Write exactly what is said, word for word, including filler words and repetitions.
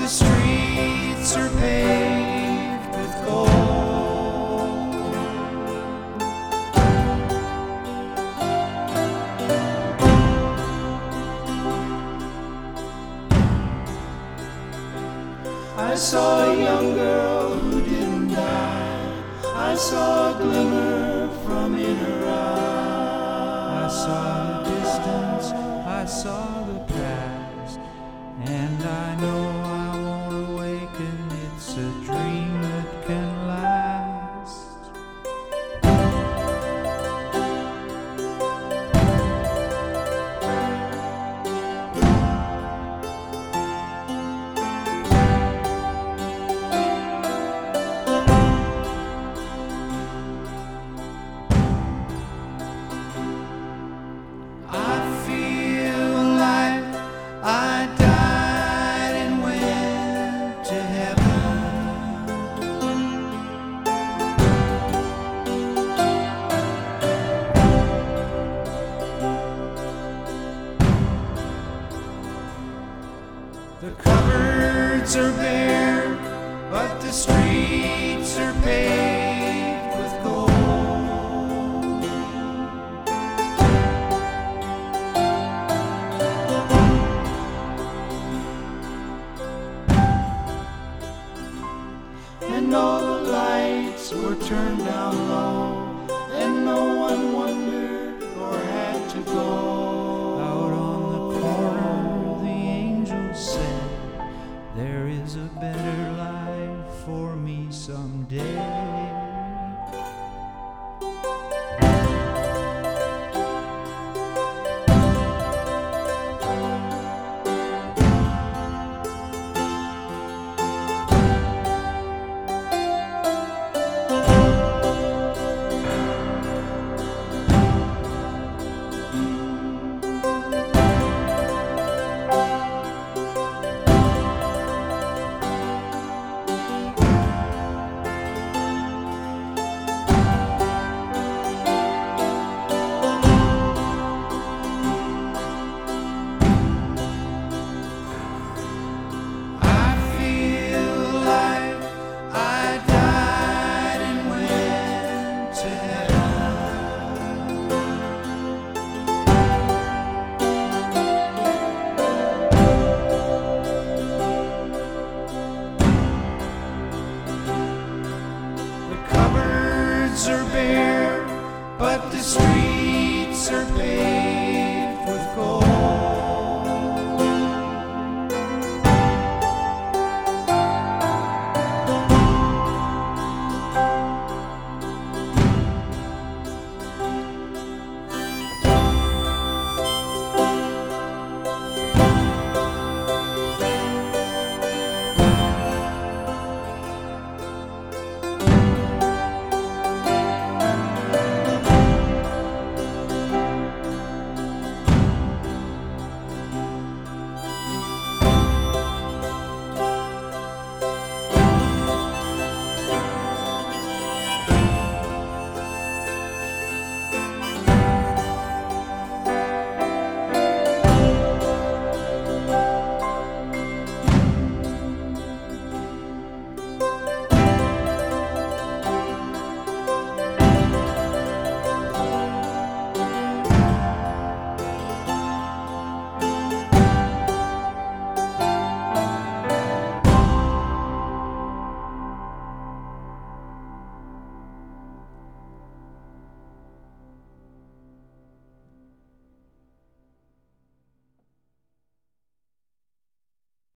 the streets are paved with gold. I saw a young girl who didn't die. I saw a glimmer from in her eye. I saw the distance, I saw the past, and I know I won't awaken. It's a dream that can last. I feel like I died and went to heaven. The cupboards are bare, but the streets are paved with gold. And all the lights were turned down low, and no one wondered or had to go. Out on the corner, the angels said, there is a better life for me someday.